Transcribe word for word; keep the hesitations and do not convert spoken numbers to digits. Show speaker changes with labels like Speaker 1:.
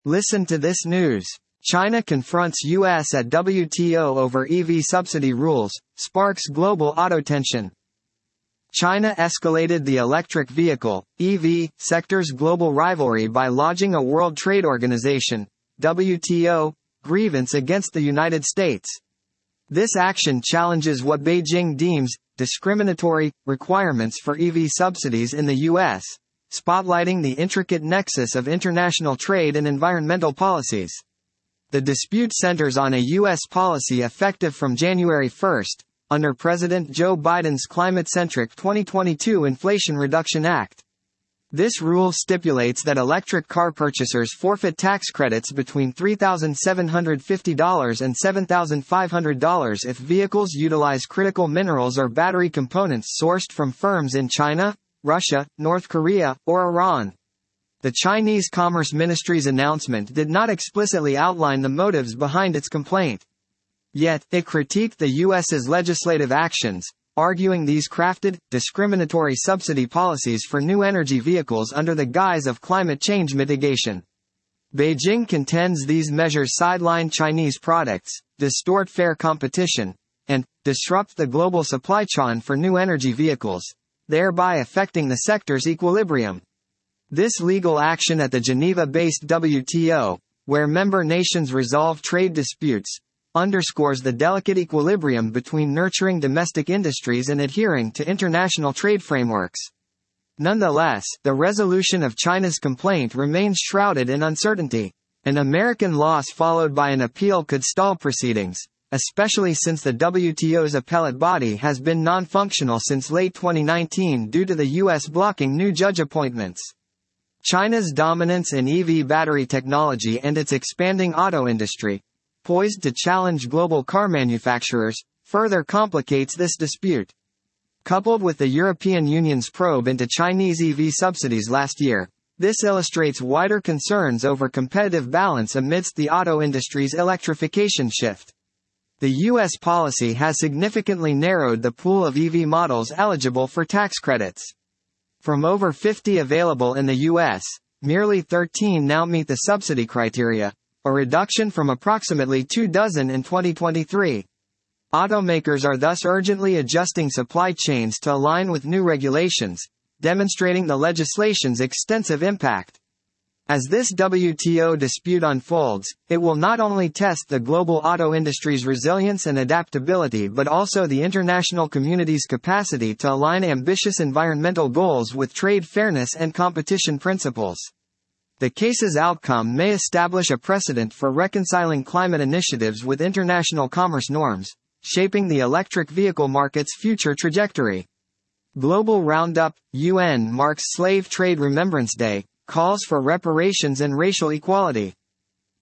Speaker 1: Listen to this news. China confronts U S at W T O over E V subsidy rules, sparks global auto tension. China escalated the electric vehicle, E V, sector's global rivalry by lodging a World Trade Organization, W T O, grievance against the United States. This action challenges what Beijing deems discriminatory requirements for E V subsidies in the U S, spotlighting the intricate nexus of international trade and environmental policies. The dispute centers on a U S policy effective from January first, under President Joe Biden's climate-centric twenty twenty-two Inflation Reduction Act. This rule stipulates that electric car purchasers forfeit tax credits between three thousand seven hundred fifty dollars and seven thousand five hundred dollars if vehicles utilize critical minerals or battery components sourced from firms in China, Russia, North Korea, or Iran. The Chinese Commerce Ministry's announcement did not explicitly outline the motives behind its complaint. Yet, it critiqued the U S's legislative actions, arguing these crafted, discriminatory subsidy policies for new energy vehicles under the guise of climate change mitigation. Beijing contends these measures sideline Chinese products, distort fair competition, and disrupt the global supply chain for new energy vehicles, thereby affecting the sector's equilibrium. This legal action at the Geneva-based W T O, where member nations resolve trade disputes, underscores the delicate equilibrium between nurturing domestic industries and adhering to international trade frameworks. Nonetheless, the resolution of China's complaint remains shrouded in uncertainty. An American loss followed by an appeal could stall proceedings, especially since the W T O's appellate body has been non-functional since late twenty nineteen due to the U S blocking new judge appointments. China's dominance in E V battery technology and its expanding auto industry, poised to challenge global car manufacturers, further complicates this dispute. Coupled with the European Union's probe into Chinese E V subsidies last year, this illustrates wider concerns over competitive balance amidst the auto industry's electrification shift. The U S policy has significantly narrowed the pool of E V models eligible for tax credits. From over fifty available in the U S, merely thirteen now meet the subsidy criteria, a reduction from approximately two dozen in twenty twenty-three. Automakers are thus urgently adjusting supply chains to align with new regulations, demonstrating the legislation's extensive impact. As this W T O dispute unfolds, it will not only test the global auto industry's resilience and adaptability but also the international community's capacity to align ambitious environmental goals with trade fairness and competition principles. The case's outcome may establish a precedent for reconciling climate initiatives with international commerce norms, shaping the electric vehicle market's future trajectory. Global Roundup, U N marks Slave Trade Remembrance Day, calls for reparations and racial equality.